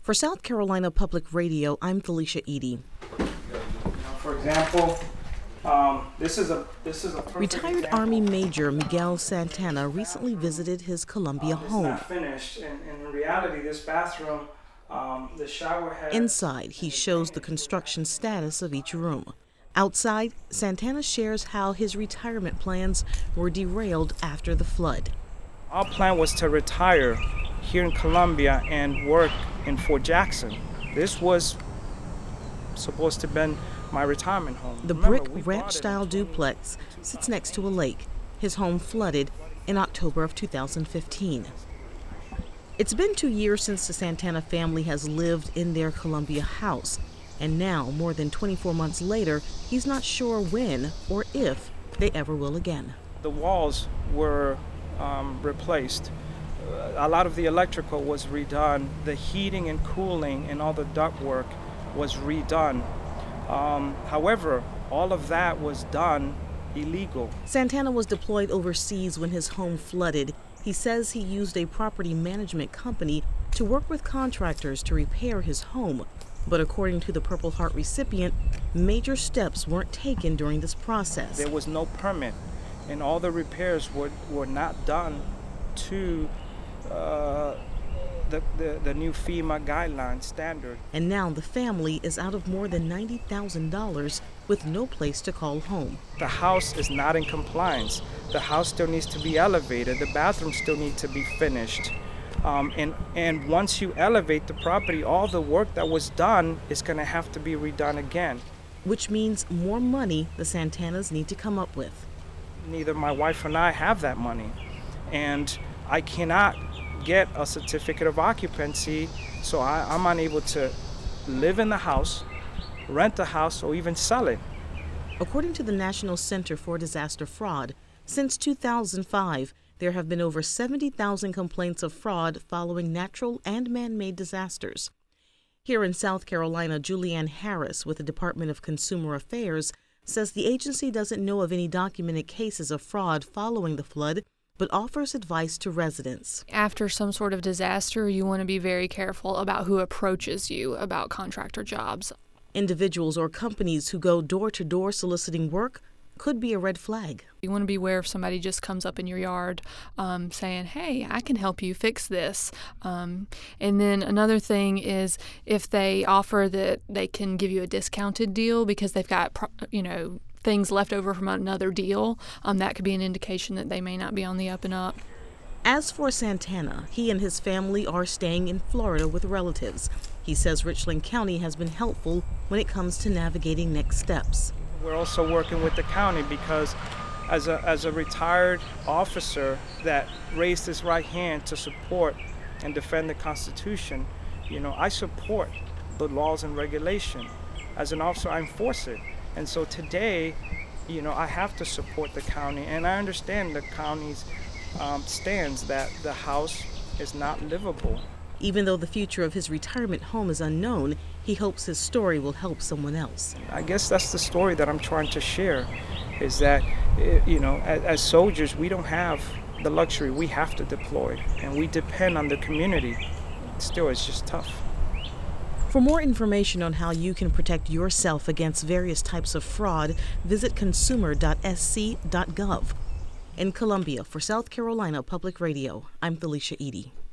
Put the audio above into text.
For South Carolina Public Radio, I'm Felicia Edie. For example, this is a Retired example. Army Major Miguel Santana recently visited his Columbia home. It's not finished, and in reality, this bathroom, the shower head. Inside, he shows the construction status of each room. Outside, Santana shares how his retirement plans were derailed after the flood. Our plan was to retire here in Columbia and work in Fort Jackson. This was supposed to have been my retirement home. The brick ranch-style duplex sits next to a lake. His home flooded in October of 2015. It's been 2 years since the Santana family has lived in their Columbia house, and now, more than 24 months later, he's not sure when or if they ever will again. The walls were replaced. A lot of the electrical was redone. The heating and cooling and all the ductwork was redone. However, all of that was done illegal. Santana was deployed overseas when his home flooded. He says he used a property management company to work with contractors to repair his home. But according to the Purple Heart recipient, major steps weren't taken during this process. There was no permit, and all the repairs were not done to the new FEMA guideline standard. And now the family is out of more than $90,000 with no place to call home. The house is not in compliance. The house still needs to be elevated. The bathroom still needs to be finished. And once you elevate the property, all the work that was done is going to have to be redone again. Which means more money the Santanas need to come up with. Neither my wife and I have that money. And I cannot get a certificate of occupancy, so I'm unable to live in the house, rent the house, or even sell it. According to the National Center for Disaster Fraud, since 2005, there have been over 70,000 complaints of fraud following natural and man-made disasters. Here in South Carolina, Julianne Harris with the Department of Consumer Affairs says the agency doesn't know of any documented cases of fraud following the flood, but offers advice to residents. After some sort of disaster, you want to be very careful about who approaches you about contractor jobs. Individuals or companies who go door-to-door soliciting work could be a red flag. You want to be aware if somebody just comes up in your yard saying, hey, I can help you fix this. And then another thing is if they offer that they can give you a discounted deal because they've got, things left over from another deal, that could be an indication that they may not be on the up and up. As for Santana, he and his family are staying in Florida with relatives. He says Richland County has been helpful when it comes to navigating next steps. We're also working with the county because as a retired officer that raised his right hand to support and defend the Constitution, I support the laws and regulation. As an officer, I enforce it. And so today, I have to support the county, and I understand the county's stands that the house is not livable. Even though the future of his retirement home is unknown, he hopes his story will help someone else. I guess that's the story that I'm trying to share, is that, as soldiers, we don't have the luxury. We have to deploy, and we depend on the community. Still, it's just tough. For more information on how you can protect yourself against various types of fraud, visit consumer.sc.gov. In Columbia, for South Carolina Public Radio, I'm Felicia Edie.